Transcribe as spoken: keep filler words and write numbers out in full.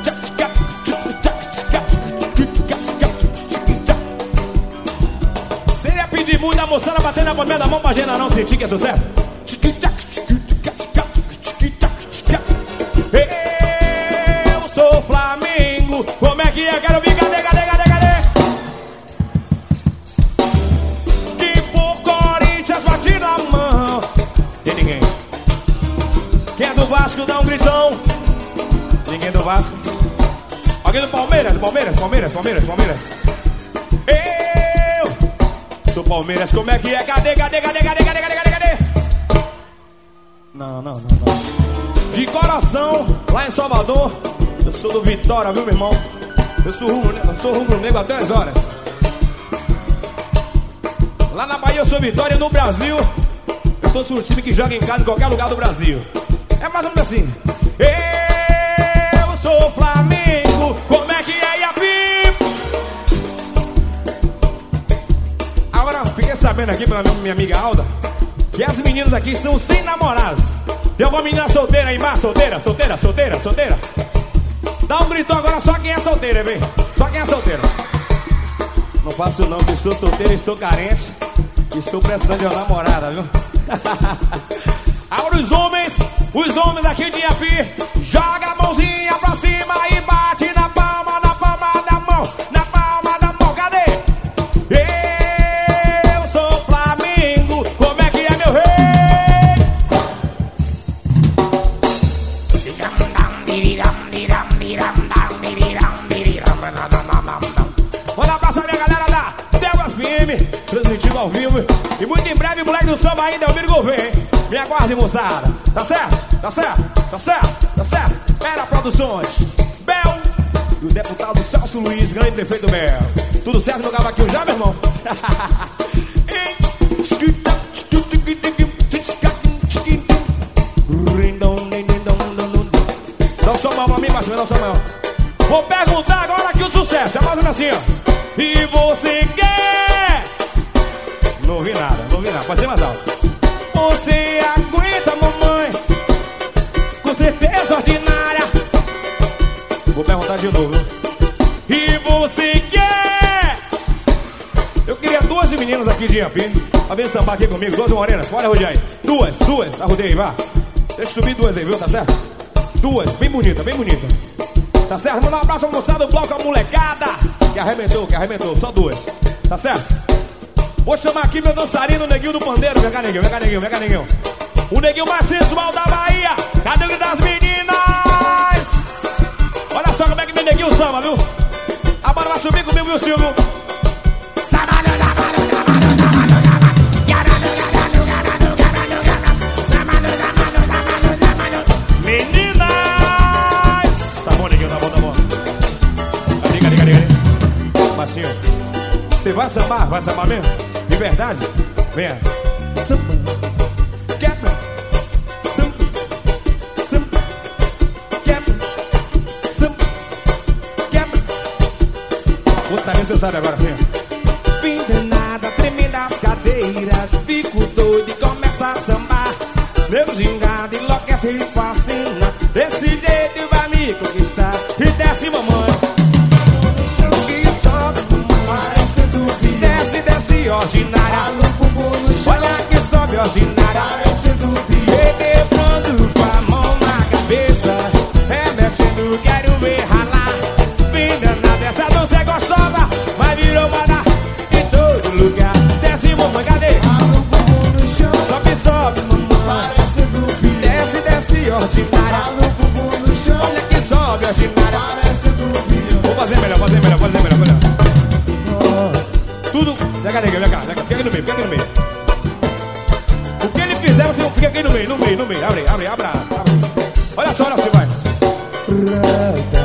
Seria pedir muito a moçada batendo a palma da mão pra generar um sentir que é sucesso. Eu sou Flamengo. Como é que é? Quero vir, cadê, cadê, cadê, cadê? Que por Corinthians bate na mão. Tem ninguém. Quem é do Vasco dá um gritão. Ninguém do Vasco. Alguém do Palmeiras, Palmeiras, Palmeiras, Palmeiras, Palmeiras. Eu sou Palmeiras, como é que é? Cadê, cadê, cadê, cadê, cadê, cadê, cadê, cadê? Não, não, não, não. De coração, lá em Salvador, eu sou do Vitória, viu, meu irmão? Eu sou rubro, eu sou rubro-negro até as horas. Lá na Bahia eu sou Vitória, no Brasil eu torço um time que joga em casa em qualquer lugar do Brasil. É mais ou menos assim. Eu sou Flamengo, como é que é, Iapi? Agora, fiquei sabendo aqui pela minha amiga Alda que as meninas aqui estão sem namorados. Tem alguma menina solteira aí, mas solteira, solteira, solteira, solteira? Dá um gritão agora só quem é solteira, vem. Só quem é solteira. Não faço não, que estou solteiro, estou carente. Estou precisando de uma namorada, viu? Agora os homens, os homens aqui de Iapi, joga a mãozinha pra cima e bate na palma, na palma da mão, na palma da mão, cadê? Eu sou Flamengo, como é que é, meu rei? Manda um abraço pra minha galera da Delva F M, transmitindo ao vivo. E muito em breve, moleque do samba ainda, Elmiro Gouveia, hein? Me aguarde, moçada. Tá certo? Tá certo? Tá certo? Tá certo? Era Produções, Bel e o deputado Celso Luiz, grande prefeito Bel. Tudo certo no cavaquinho já, meu irmão? Dá um som maior pra mim, baixo, dá um som maior. Vou perguntar agora aqui o sucesso. É mais ou menos assim, ó. E você quer? Não ouvi nada, não ouvi nada. Pode ser mais alto. Você aguenta, mamãe? Com certeza ordinária. Vou perguntar de novo. E você quer? Eu queria duas meninas aqui de Iapi pra vir sambar aqui comigo, duas morenas. Olha, Rudi aí. Duas, duas, arrudei, vá. Deixa eu subir duas aí, viu? Tá certo? Duas, bem bonita, bem bonita. Tá certo? Manda um abraço ao moçada do bloco, a molecada que arrebentou, que arrebentou, só duas. Tá certo? Vou chamar aqui meu dançarino, o Neguinho do Pandeiro. Vem cá, Neguinho, vem cá, Neguinho, vem cá, Neguinho. O Neguinho mais sensual da Bahia. Cadê o grito das meninas? Olha só como é que meu Neguinho samba, viu? Agora vai subir comigo, viu, Silvio? Meninas! Tá bom, Neguinho, tá bom, tá bom. Cadê, cadê, cadê, cadê? Baixinho. Você vai sambar? Vai sambar mesmo? De verdade? Venha. Samba. Quebra. Samba. Samba. Quebra. Samba. Quebra. Vou saber se você sabe agora sim. Fim de nada, treme das cadeiras. Fico doido e começa a sambar. Meu gingado enlouquece e fascina. Desse jeito vai me conquistar. E desce, mamãe. Ordinária, olha que sobe ordinária, quebrando com a mão na cabeça, é mexendo, quero ver ralar. Vinda dessa dança é gostosa, mas virou moda em todo lugar. Desce, mamãe, cadê? Sobe, sobe, mamãe, desce, desce ordinária, olha que sobe ordinária. Vou fazer melhor, fazer melhor, fazer melhor, melhor. Tudo. Vem cá, vem cá, vem cá, fica aqui no meio, fica aqui no meio. O que ele fizer, você fica aqui no meio, no meio, no meio. Abre, abre, abraça, abre. Olha só, olha só, vai.